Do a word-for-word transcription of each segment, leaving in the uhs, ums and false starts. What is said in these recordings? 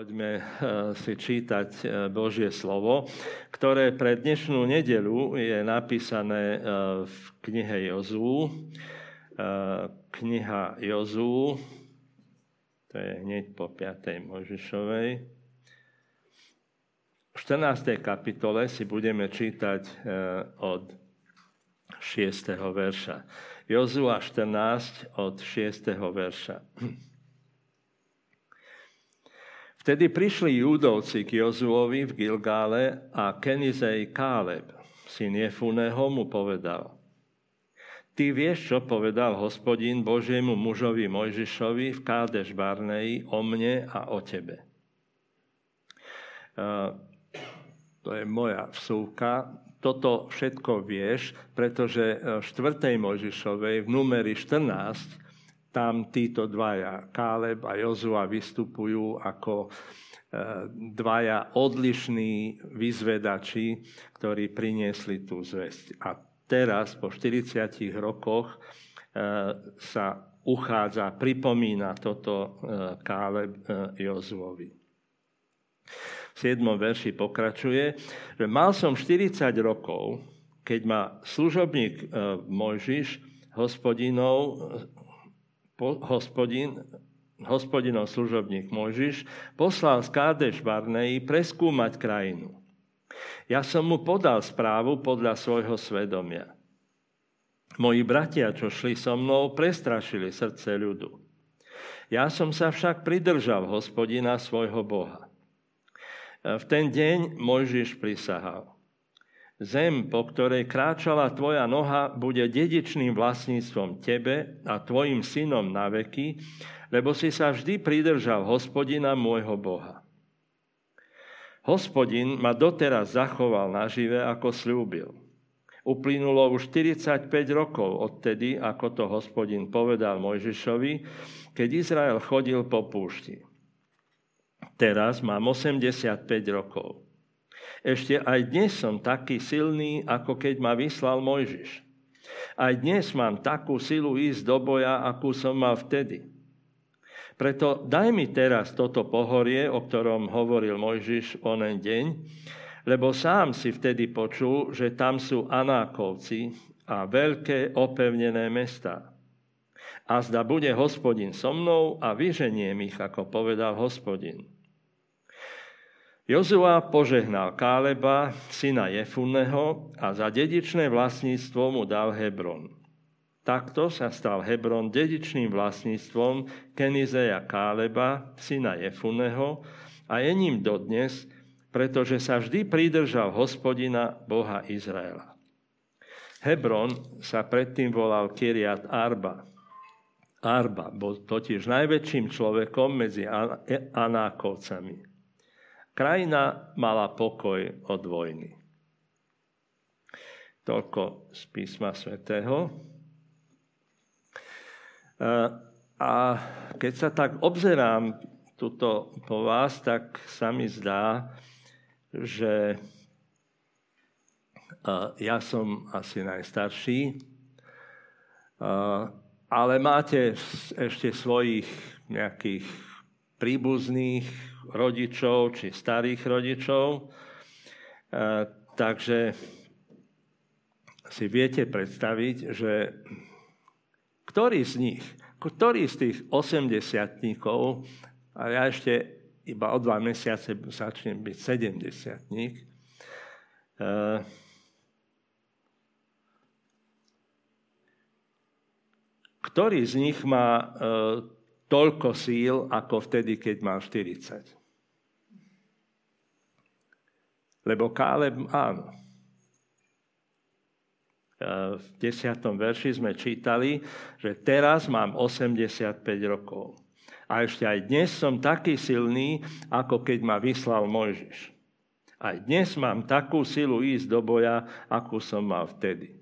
Poďme si čítať Božie slovo, ktoré pre dnešnú nedeľu je napísané v knihe Jozú. Kniha Jozú, to je hneď po piatej Mojžišovej. V štrnástej kapitole si budeme čítať od šiesteho verša. Jozua štrnásť od šiesteho verša. Vtedy prišli Júdovci k Jozuovi v Gilgále a Kenizej Káleb, syn Jefuného, mu povedal: Ty vieš, čo povedal Hospodin Božiemu mužovi Mojžišovi v Kádeš Barneji o mne a o tebe. Uh, to je moja vsúvka. Toto všetko vieš, pretože v štvrtej Mojžišovej v numeri štrnásť tam títo dvaja, Káleb a Jozua, vystupujú ako dvaja odlišní vyzvedači, ktorí priniesli tú zvesť. A teraz, po štyridsiatich rokoch, sa uchádza, pripomína toto Káleb Jozuovi. V siedmom verši pokračuje, že mal som štyridsať rokov, keď ma služobník Mojžiš, hospodinov, Hospodin, hospodinov služobník Mojžiš, poslal z Kádeš Barneji preskúmať krajinu. Ja som mu podal správu podľa svojho svedomia. Moji bratia, čo šli so mnou, prestrašili srdce ľudu. Ja som sa však pridržal Hospodina svojho Boha. V ten deň Mojžiš prisahal: Zem, po ktorej kráčala tvoja noha, bude dedičným vlastníctvom tebe a tvojim synom na veky, lebo si sa vždy pridržal Hospodina môjho Boha. Hospodin ma doteraz zachoval nažive, ako sľúbil. Uplynulo už štyridsaťpäť rokov odtedy, ako to Hospodin povedal Mojžišovi, keď Izrael chodil po púšti. Teraz mám osemdesiatpäť rokov. Ešte aj dnes som taký silný, ako keď ma vyslal Mojžiš. Aj dnes mám takú silu ísť do boja, akú som mal vtedy. Preto daj mi teraz toto pohorie, o ktorom hovoril Mojžiš onen deň, lebo sám si vtedy počul, že tam sú Anákovci a veľké opevnené mestá. A zda bude Hospodin so mnou a vyženiem ich, ako povedal Hospodin. Jozua požehnal Káleba, syna Jefunného, a za dedičné vlastníctvo mu dal Hebron. Takto sa stal Hebron dedičným vlastníctvom Kenizeja Káleba, syna Jefunného, a je ním dodnes, pretože sa vždy pridržal Hospodina, Boha Izraela. Hebron sa predtým volal Kiriat Arba. Arba bol totiž najväčším človekom medzi Anákovcami. Krajina mala pokoj od vojny. Toľko z písma svätého. A keď sa tak obzerám tuto po vás, tak sa mi zdá, že ja som asi najstarší, ale máte ešte svojich nejakých príbuzných rodičov či starých rodičov. E, takže si viete predstaviť, že ktorý z nich, ktorý z tých osemdesiatníkov, a ja ešte iba o dva mesiace začnem byť sedemdesiatník, e, ktorý z nich má e, toľko síl, ako vtedy, keď mal štyridsať. Lebo Káleb, áno. V desiatom verši sme čítali, že teraz mám osemdesiatpäť rokov. A ešte aj dnes som taký silný, ako keď ma vyslal Mojžiš. Aj dnes mám takú silu ísť do boja, akú som mal vtedy.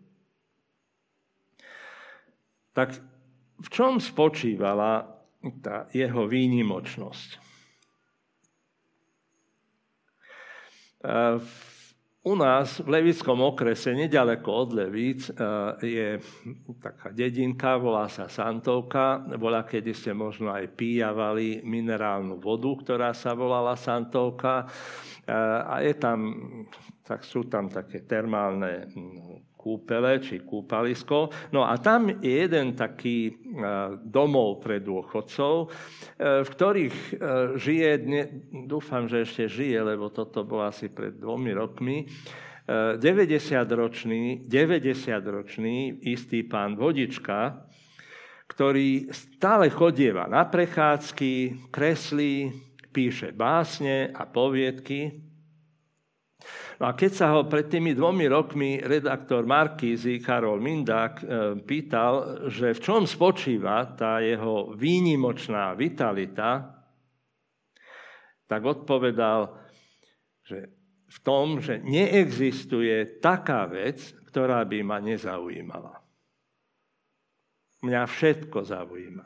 Tak v čom spočívala tá jeho výnimočnosť? U nás v Levickom okrese, nedaleko od Levíc, je taká dedinka, volá sa Santovka. Bola, kedy ste možno aj pijavali minerálnu vodu, ktorá sa volala Santovka. A je tam, tak sú tam také termálne kúpele, či kúpalisko. No a tam je jeden taký domov pre dôchodcov, v ktorých žije, dúfam, že ešte žije, lebo toto bolo asi pred dvomi rokmi, deväťdesiatročný, deväťdesiatročný istý pán Vodička, ktorý stále chodieva na prechádzky, kreslí, píše básne a poviedky. No a keď sa ho pred tými dvomi rokmi redaktor Markízy Karol Mindák pýtal, že v čom spočíva tá jeho výnimočná vitalita, tak odpovedal, že v tom, že neexistuje taká vec, ktorá by ma nezaujímala. Mňa všetko zaujíma.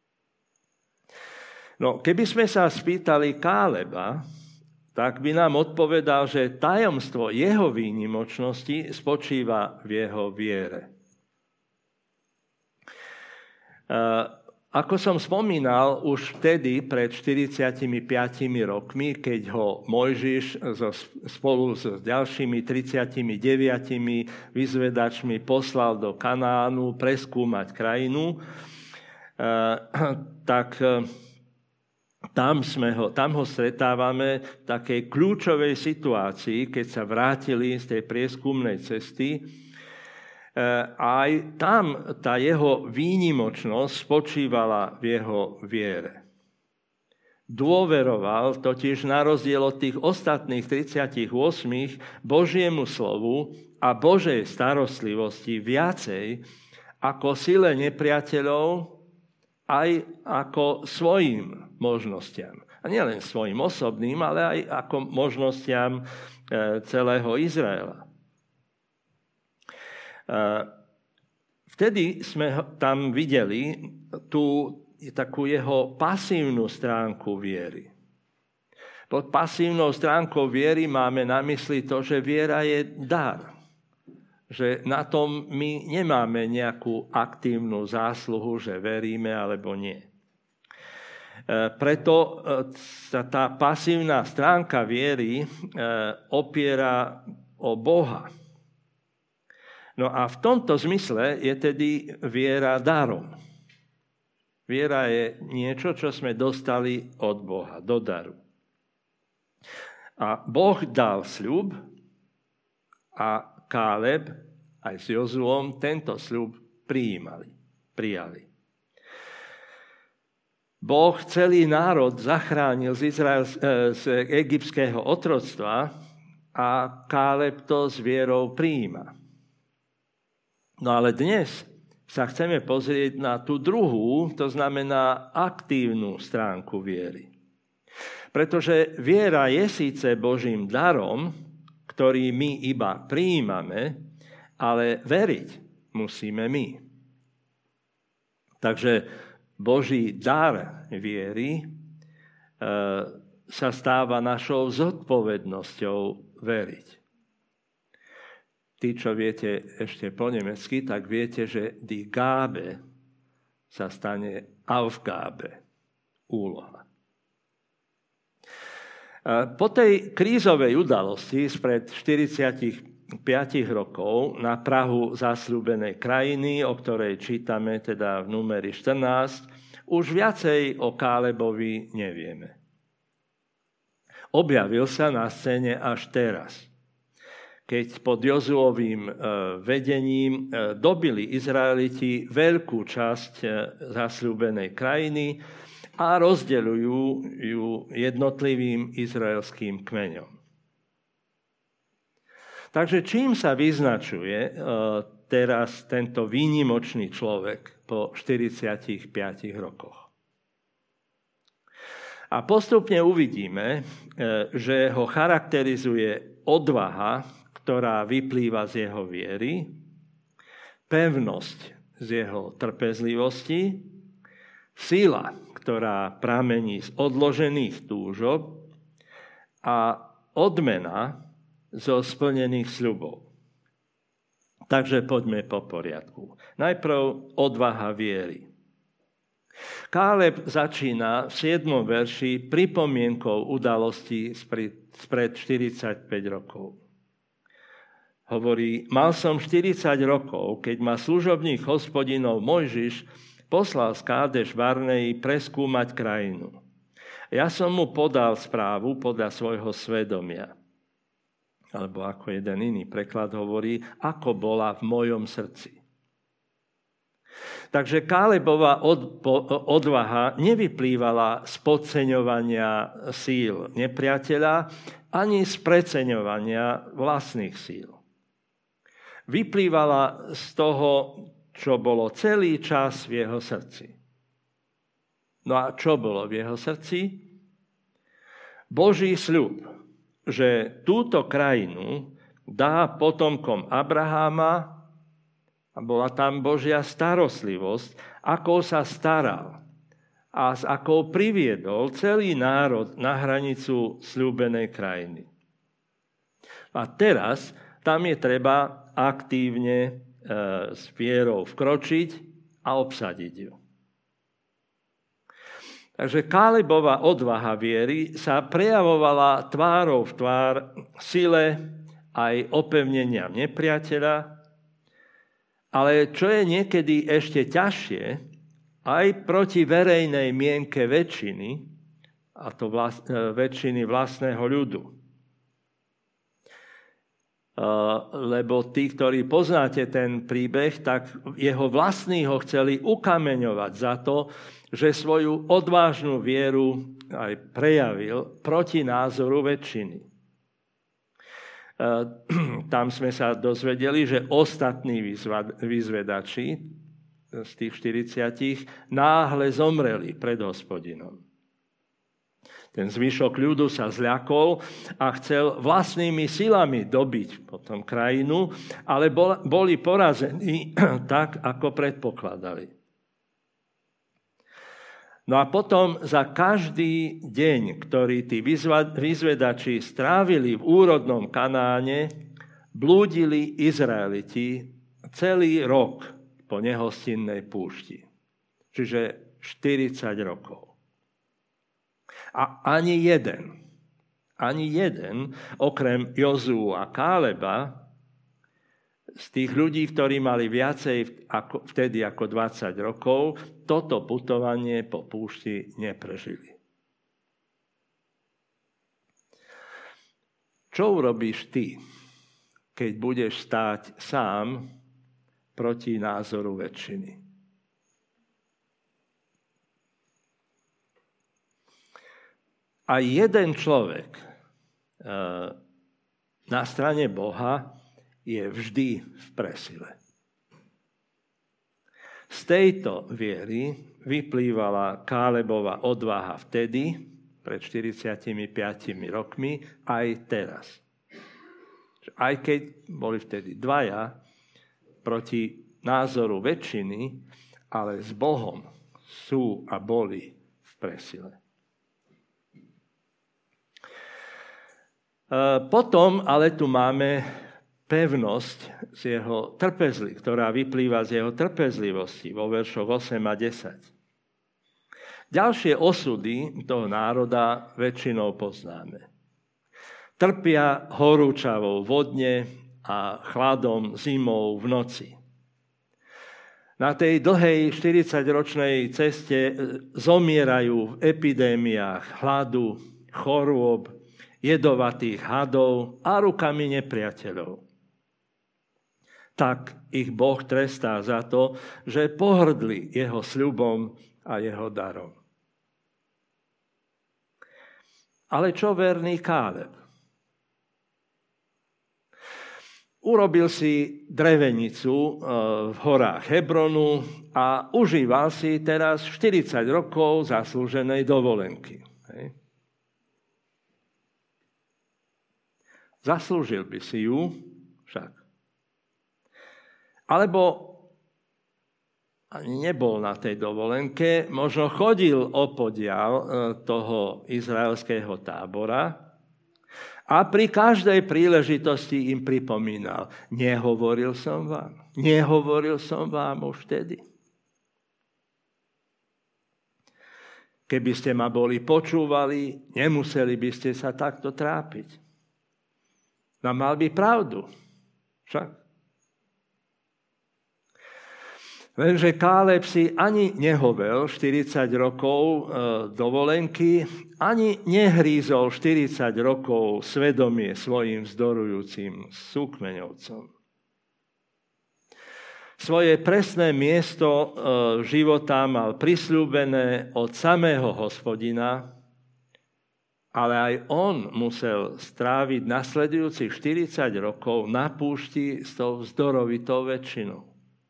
No, keby sme sa spýtali Káleba, tak by nám odpovedal, že tajomstvo jeho výnimočnosti spočíva v jeho viere. Ako som spomínal, už vtedy, pred štyridsiatimi piatimi rokmi, keď ho Mojžiš spolu s ďalšími tridsiatimi deviatimi vyzvedačmi poslal do Kanánu preskúmať krajinu, tak Tam, sme ho, tam ho stretávame v takej kľúčovej situácii, keď sa vrátili z tej prieskumnej cesty. Aj tam tá jeho výnimočnosť spočívala v jeho viere. Dôveroval totiž na rozdiel od tých ostatných tridsaťosem Božiemu slovu a Božej starostlivosti viacej ako sile nepriateľov, aj ako svojim možnostiam. A nielen svojim osobným, ale aj ako možnostiam celého Izraela. Vtedy sme tam videli tú takú jeho pasívnu stránku viery. Pod pasívnou stránkou viery máme na mysli to, že viera je dar. Že na tom my nemáme nejakú aktívnu zásluhu, že veríme alebo nie. Preto sa tá pasívna stránka viery opiera o Boha. No a v tomto zmysle je tedy viera darom. Viera je niečo, čo sme dostali od Boha, do daru. A Boh dal sľub a Káleb aj s Jozuom tento sľub prijímali, prijali. Boh celý národ zachránil z, Izrael, z egyptského otroctva a Káleb to s vierou prijíma. No ale dnes sa chceme pozrieť na tú druhú, to znamená aktívnu stránku viery. Pretože viera je síce Božím darom, ktorý my iba prijímame, ale veriť musíme my. Takže Boží dar viery e, sa stáva našou zodpovednosťou veriť. Tí, čo viete ešte po nemecky, tak viete, že die Gabe sa stane Aufgabe, úloha. Po tej krízovej udalosti spred štyridsaťpäť rokov na prahu zasľúbenej krajiny, o ktorej čítame teda v númeri štrnásť, už viacej o Kálebovi nevieme. Objavil sa na scéne až teraz, keď pod Jozuovým vedením dobili Izraeliti veľkú časť zasľúbenej krajiny a rozdeľujú ju jednotlivým izraelským kmeňom. Takže čím sa vyznačuje teraz tento výnimočný človek po štyridsiatich piatich rokoch? A postupne uvidíme, že ho charakterizuje odvaha, ktorá vyplýva z jeho viery, pevnosť z jeho trpezlivosti, sila, ktorá pramení z odložených túžob a odmena, zo splnených sľubov. Takže poďme po poriadku. Najprv odvaha viery. Káleb začína v siedmom verši pripomienkou udalostí spred štyridsaťpäť rokov. Hovorí, mal som štyridsať rokov, keď ma služobník Hospodinov Mojžiš poslal z Kádeš Barnei preskúmať krajinu. Ja som mu podal správu podľa svojho svedomia. Alebo ako jeden iný preklad hovorí, ako bola v mojom srdci. Takže Kálebova odvaha nevyplývala z podceňovania síl nepriateľa ani z preceňovania vlastných síl. Vyplývala z toho, čo bolo celý čas v jeho srdci. No a čo bolo v jeho srdci? Boží sľub, že túto krajinu dá potomkom Abraháma a bola tam Božia starostlivosť, ako sa staral a s akou priviedol celý národ na hranicu sľúbenej krajiny. A teraz tam je treba aktívne e, s vierou vkročiť a obsadiť ju. Takže Kálebova odvaha viery sa prejavovala tvárou v tvár sile aj opevneniam nepriateľa, ale čo je niekedy ešte ťažšie, aj proti verejnej mienke väčšiny, a to vlast, väčšiny vlastného ľudu. Lebo tí, ktorí poznáte ten príbeh, tak jeho vlastní ho chceli ukameňovať za to, že svoju odvážnu vieru aj prejavil proti názoru väčšiny. Tam sme sa dozvedeli, že ostatní vyzvedači z tých štyridsiatich náhle zomreli pred Hospodinom. Ten zvyšok ľudu sa zľakol a chcel vlastnými silami dobiť potom krajinu, ale boli porazení tak, ako predpokladali. No a potom za každý deň, ktorý tí vyzvedači strávili v úrodnom Kanáne, blúdili Izraeliti celý rok po nehostinnej púšti. Čiže štyridsať rokov. A ani jeden, ani jeden, okrem Jozú a Káleba, z tých ľudí, ktorí mali viacej ako, vtedy ako dvadsať rokov, toto putovanie po púšti neprežili. Čo urobíš ty, keď budeš stáť sám proti názoru väčšiny? A jeden človek na strane Boha je vždy v presile. Z tejto viery vyplývala Kálebova odvaha vtedy, pred štyridsiatimi piatimi rokmi, aj teraz. Aj keď boli vtedy dvaja proti názoru väčšiny, ale s Bohom sú a boli v presile. Potom ale tu máme pevnosť z jeho trpezli, ktorá vyplýva z jeho trpezlivosti vo veršoch osem a desať. Ďalšie osudy toho národa väčšinou poznáme. Trpia horúčavou vodne a chladom zimou v noci. Na tej dlhej štyridsaťročnej ceste zomierajú v epidémiách hladu, chorôb, jedovatých hadov a rukami nepriateľov. Tak ich Boh trestá za to, že pohrdli jeho sľubom a jeho darom. Ale čo verný Káleb? Urobil si drevenicu v horách Hebronu a užíval si teraz štyridsať rokov zaslúženej dovolenky. Hej. Zaslúžil by si ju však. Alebo ani nebol na tej dovolenke, možno chodil opodiaľ toho izraelského tábora A pri každej príležitosti im pripomínal, nehovoril som vám, nehovoril som vám už vtedy. Keby ste ma boli počúvali, nemuseli by ste sa takto trápiť. No mal by pravdu. Však. Lenže Káleb si ani nehovel štyridsať rokov e, dovolenky, ani nehrízol štyridsať rokov svedomie svojim vzdorujúcim súkmeňovcom. Svoje presné miesto e, života mal prisľúbené od samého Hospodina, ale aj on musel stráviť nasledujúcich štyridsať rokov na púšti s tou vzdorovitou väčšinou.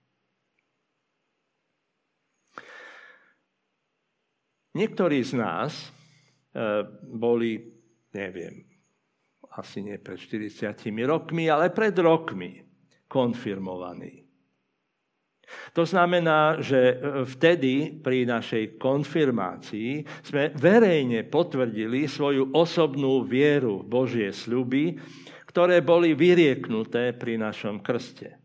Niektorí z nás e, boli, neviem, asi nie pred štyridsiatimi rokmi, ale pred rokmi konfirmovaní. To znamená, že vtedy pri našej konfirmácii sme verejne potvrdili svoju osobnú vieru v Božie sľuby, ktoré boli vyrieknuté pri našom krste.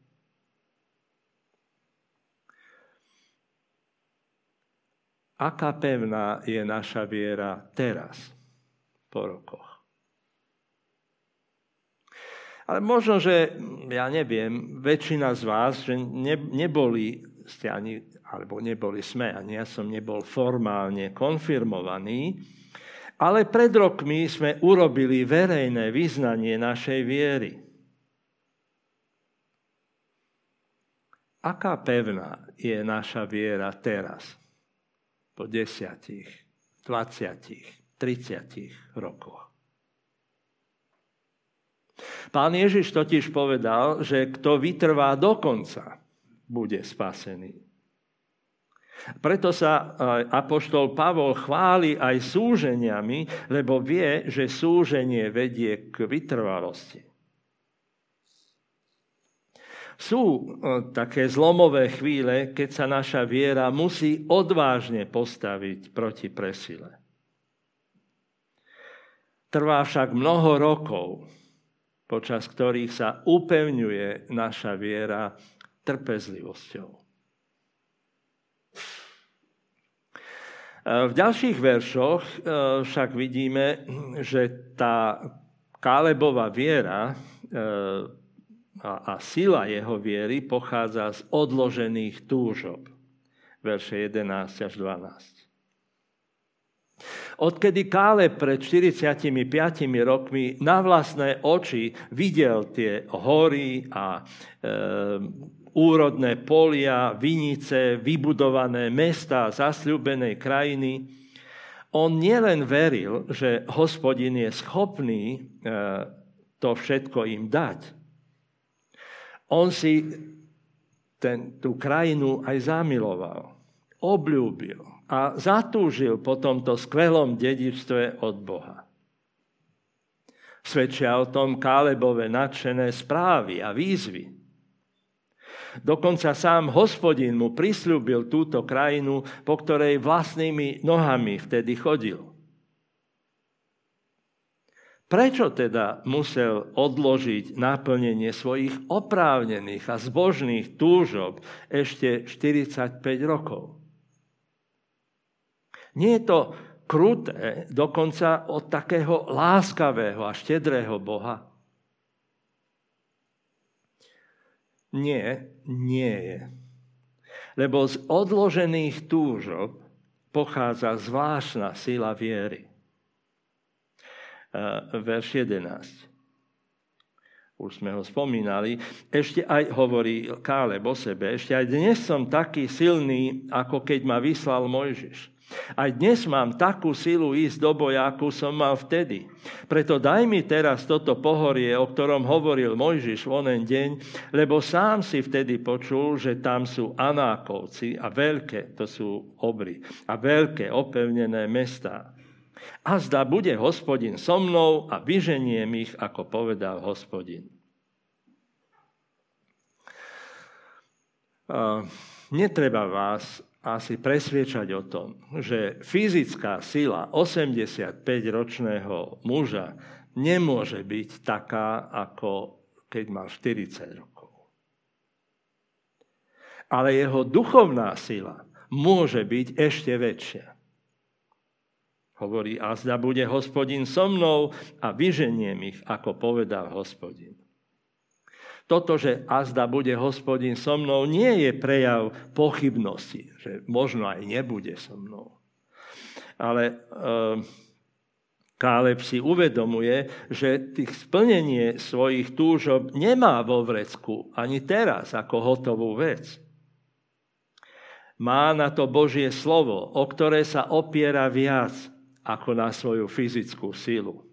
Aká pevná je naša viera teraz, po rokoch? Ale možno, že, ja neviem, väčšina z vás, že ne, neboli ste ani, alebo neboli sme, ani ja som nebol formálne konfirmovaný, ale pred rokmi sme urobili verejné vyznanie našej viery. Aká pevná je naša viera teraz? Po desiatich, dvaciatich, tridsiatich rokoch. Pán Ježiš totiž povedal, že kto vytrvá do konca, bude spasený. Preto sa apoštol Pavol chváli aj súženiami, lebo vie, že súženie vedie k vytrvalosti. Sú také zlomové chvíle, keď sa naša viera musí odvážne postaviť proti presile. Trvá však mnoho rokov, počas ktorých sa upevňuje naša viera trpezlivosťou. V ďalších veršoch však vidíme, že tá Kálebova viera a sila jeho viery pochádza z odložených túžob. Verše jedenásť až dvanásť. Odkedy Káleb pred štyridsiatimi piatimi rokmi na vlastné oči videl tie hory a e, úrodné polia, vinice, vybudované mestá zasľúbenej krajiny, on nielen veril, že Hospodin je schopný e, to všetko im dať, on si ten, tú krajinu aj zamiloval, obľúbil a zatúžil po tomto skvelom dedičstve od Boha. Svedčia o tom Kálebove nadšené správy a výzvy. Dokonca sám Hospodin mu prisľúbil túto krajinu, po ktorej vlastnými nohami vtedy chodil. Prečo teda musel odložiť naplnenie svojich oprávnených a zbožných túžob ešte štyridsaťpäť rokov? Nie je to kruté dokonca od takého láskavého a štedrého Boha? Nie, nie je. Lebo z odložených túžob pochádza zvláštna sila viery. Verš jedenásť. Už sme ho spomínali. Ešte aj hovorí Káleb o sebe. Ešte aj dnes som taký silný, ako keď ma vyslal Mojžiš. Aj dnes mám takú silu ísť do boja, akú som mal vtedy. Preto daj mi teraz toto pohorie, o ktorom hovoril Mojžiš v onen deň, lebo sám si vtedy počul, že tam sú Anákovci a veľké, to sú obry, a veľké opevnené mestá. A zdá bude Hospodin so mnou a vyženiem ich, ako povedal Hospodin. Uh, netreba vás asi presviečať o tom, že fyzická sila osemdesiatpäťročného muža nemôže byť taká, ako keď mal štyridsať rokov. Ale jeho duchovná sila môže byť ešte väčšia. Hovorí, azda bude Hospodin so mnou a vyženiem ich, ako povedal Hospodin. Toto, že azda bude Hospodin so mnou, nie je prejav pochybnosti, že možno aj nebude so mnou. Ale e, Káleb si uvedomuje, že tých splnenie svojich túžob nemá vo vrecku ani teraz ako hotovú vec. Má na to Božie slovo, o ktoré sa opiera viac ako na svoju fyzickú silu.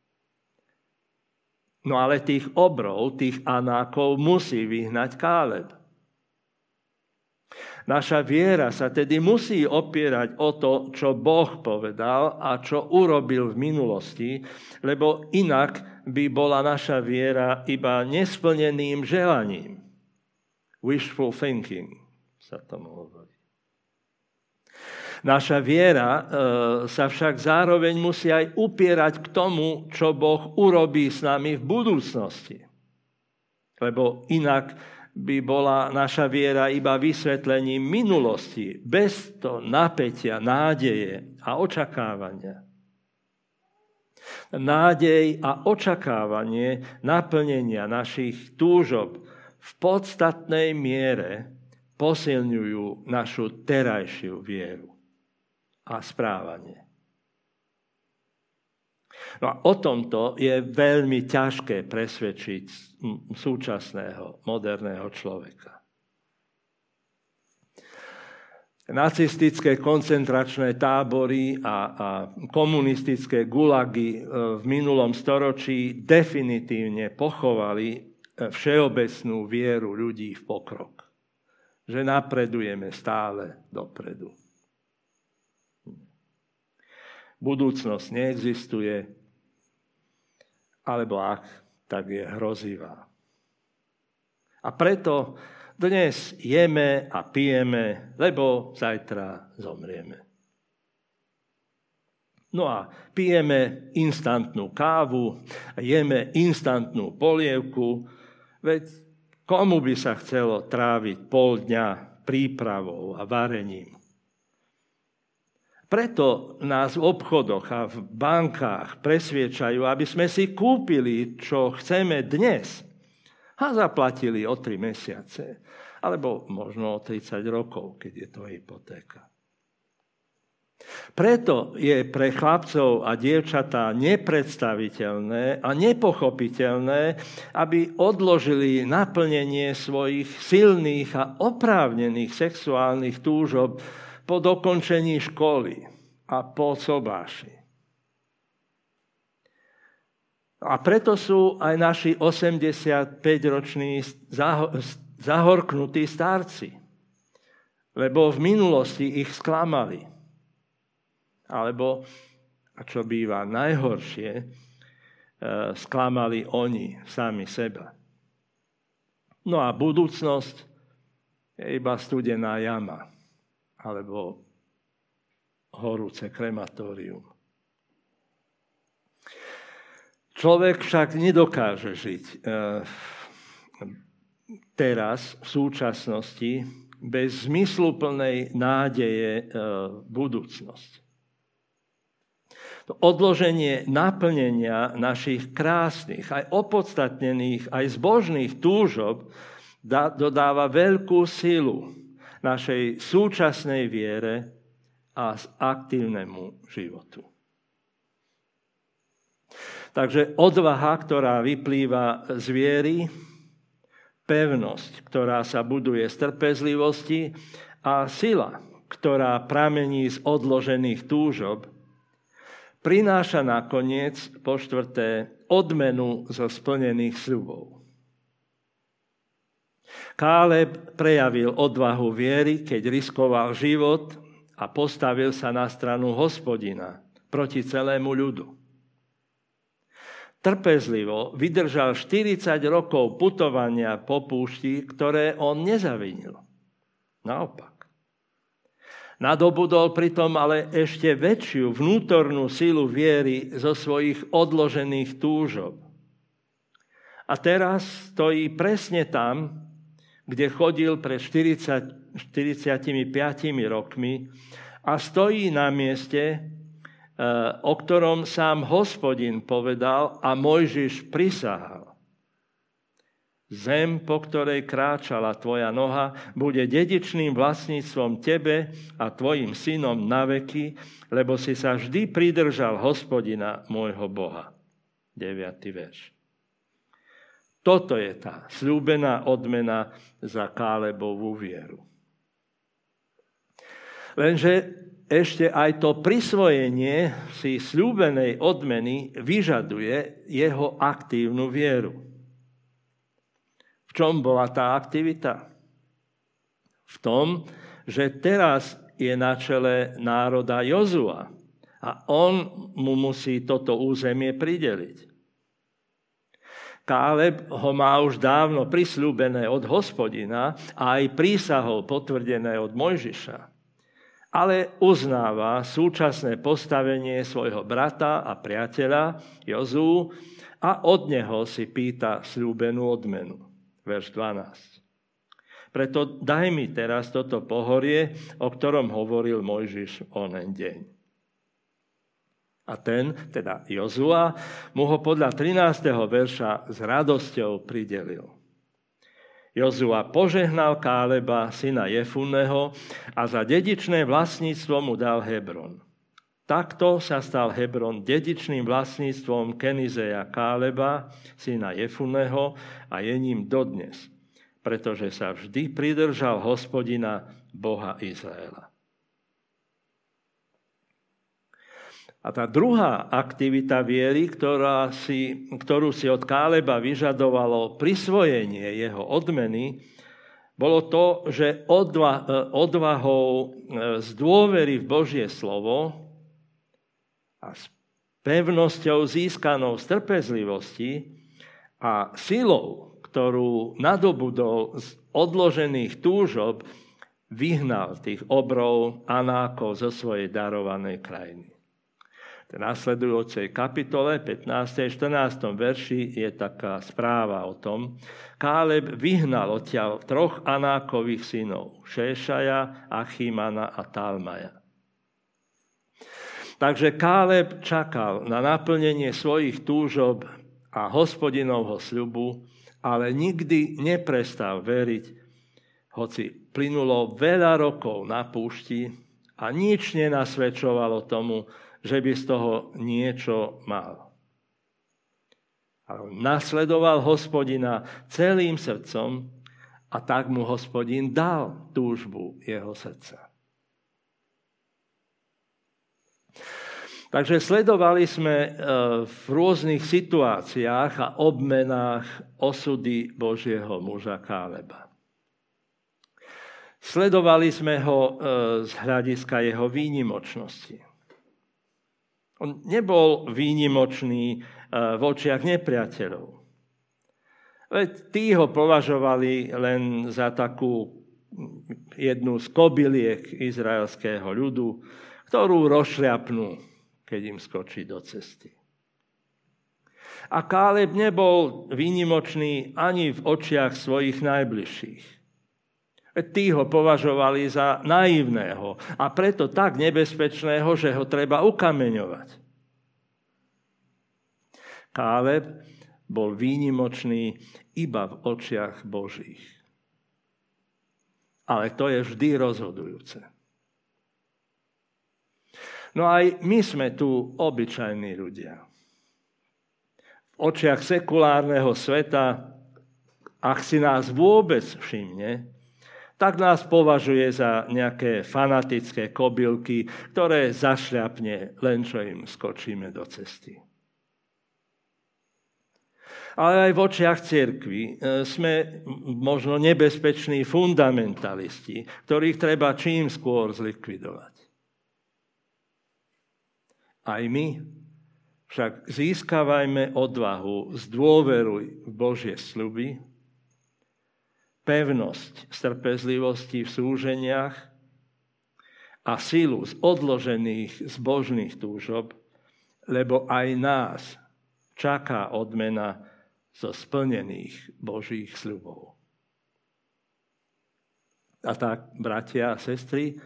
No ale tých obrov, tých Anákov musí vyhnať Káleb. Naša viera sa tedy musí opierať o to, čo Boh povedal a čo urobil v minulosti, lebo inak by bola naša viera iba nesplneným želaním. Wishful thinking sa tomu hovorí. Naša viera e, sa však zároveň musí aj upierať k tomu, čo Boh urobí s nami v budúcnosti. Lebo inak by bola naša viera iba vysvetlením minulosti, bez to napätia, nádeje a očakávania. Nádej a očakávanie naplnenia našich túžob v podstatnej miere posilňujú našu terajšiu vieru a správanie. No a o tomto je veľmi ťažké presvedčiť súčasného, moderného človeka. Nacistické koncentračné tábory a, a komunistické gulagy v minulom storočí definitívne pochovali všeobecnú vieru ľudí v pokrok. Že napredujeme stále dopredu. Budúcnosť neexistuje, alebo ak, tak je hrozivá. A preto dnes jeme a pijeme, lebo zajtra zomrieme. No a pijeme instantnú kávu, jeme instantnú polievku, veď komu by sa chcelo tráviť pol dňa prípravou a varením? Preto nás v obchodoch a v bankách presviečajú, aby sme si kúpili, čo chceme dnes a zaplatili o tri mesiace, alebo možno o tridsať rokov, keď je to hypotéka. Preto je pre chlapcov a dievčatá nepredstaviteľné a nepochopiteľné, aby odložili naplnenie svojich silných a oprávnených sexuálnych túžob po dokončení školy a po sobáši. A preto sú aj naši osemdesiatpäťroční zahorknutí starci, lebo v minulosti ich sklamali. Alebo, a čo býva najhoršie, sklamali oni sami seba. No a budúcnosť je iba studená jama alebo horúce krematórium. Človek však nedokáže žiť e, teraz, v súčasnosti, bez zmysluplnej nádeje e, budúcnosť. To odloženie naplnenia našich krásnych, aj opodstatnených, aj zbožných túžob da, dodáva veľkú silu našej súčasnej viere a aktívnemu životu. Takže odvaha, ktorá vyplýva z viery, pevnosť, ktorá sa buduje z trpezlivosti a sila, ktorá pramení z odložených túžob, prináša nakoniec, po štvrté, odmenu zo splnených sľubov. Káleb prejavil odvahu viery, keď riskoval život a postavil sa na stranu Hospodina proti celému ľudu. Trpezlivo vydržal štyridsať rokov putovania po púšti, ktoré on nezavinil. Naopak. Nadobudol pritom ale ešte väčšiu vnútornú silu viery zo svojich odložených túžob. A teraz stojí presne tam, kde chodil pred štyridsiatimi piatimi rokmi a stojí na mieste, o ktorom sám Hospodin povedal a Mojžiš prisahal. Zem, po ktorej kráčala tvoja noha, bude dedičným vlastníctvom tebe a tvojim synom na veky, lebo si sa vždy pridržal Hospodina, môjho Boha. deviaty verš. Toto je tá sľúbená odmena za Kálebovú vieru. Lenže ešte aj to prisvojenie si sľúbenej odmeny vyžaduje jeho aktívnu vieru. V čom bola tá aktivita? V tom, že teraz je na čele národa Jozua a on mu musí toto územie prideliť. Káleb ho má už dávno prisľúbené od Hospodina a aj prísahou potvrdené od Mojžiša. Ale uznáva súčasné postavenie svojho brata a priateľa Jozú a od neho si pýta sľúbenú odmenu. Verš dvanásť. Preto daj mi teraz toto pohorie, o ktorom hovoril Mojžiš onen deň. A ten, teda Jozua, mu ho podľa trinásteho verša s radosťou pridelil. Jozua požehnal Káleba, syna Jefunneho, a za dedičné vlastníctvo mu dal Hebron. Takto sa stal Hebron dedičným vlastníctvom Kenizeja Káleba, syna Jefunneho, a je ním dodnes, pretože sa vždy pridržal Hospodina, Boha Izraela. A tá druhá aktivita viery, ktorá si, ktorú si od Káleba vyžadovalo prisvojenie jeho odmeny, bolo to, že odva, odvahou z dôvery v Božie slovo a s pevnosťou získanou z trpezlivosti a silou, ktorú nadobudol z odložených túžob, vyhnal tých obrov Anákov zo svojej darovanej krajiny. V nasledujúcej kapitole, pätnástom a štrnástom verši, je taká správa o tom. Káleb vyhnal odtiaľ troch Anákových synov, Šéšaja, Achimana a Talmaja. Takže Káleb čakal na naplnenie svojich túžob a Hospodinovho sľubu, ale nikdy neprestal veriť, hoci plynulo veľa rokov na púšti a nič nenasvedčovalo tomu, že by z toho niečo mal. Ale nasledoval Hospodina celým srdcom a tak mu Hospodin dal túžbu jeho srdca. Takže sledovali sme v rôznych situáciách a obmenách osudy Božieho muža Káleba. Sledovali sme ho z hľadiska jeho výnimočnosti. On nebol výnimočný v očiach nepriateľov. Veď tí ho považovali len za takú jednu z kobyliek izraelského ľudu, ktorú rozšľapnú, keď im skočí do cesty. A Káleb nebol výnimočný ani v očiach svojich najbližších. Tí ho považovali za naivného a preto tak nebezpečného, že ho treba ukameňovať. Káleb bol výnimočný iba v očiach Božích. Ale to je vždy rozhodujúce. No aj my sme tu obyčajní ľudia. V očiach sekulárneho sveta, ak si nás vôbec všimne, tak nás považuje za nejaké fanatické kobylky, ktoré zašľapne, len čo im skočíme do cesty. Ale aj v očiach cirkvi sme možno nebezpeční fundamentalisti, ktorých treba čím skôr zlikvidovať. Aj my však získavajme odvahu z dôvery v Božie sľuby, pevnosť z trpezlivosti v súženiach a silu z odložených zbožných túžob, lebo aj nás čaká odmena zo splnených Božích sľubov. A tak, bratia a sestry,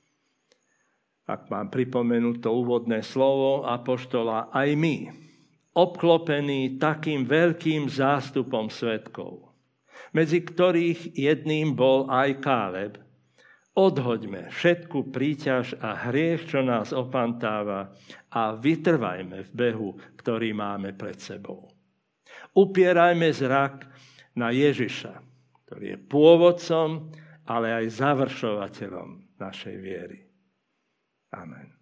ak mám pripomenúť to úvodné slovo apoštola, aj my, obklopení takým veľkým zástupom svedkov, medzi ktorých jedným bol aj Káleb, odhoďme všetku príťaž a hriech, čo nás opantáva, a vytrvajme v behu, ktorý máme pred sebou. Upierajme zrak na Ježiša, ktorý je pôvodcom, ale aj završovateľom našej viery. Amen.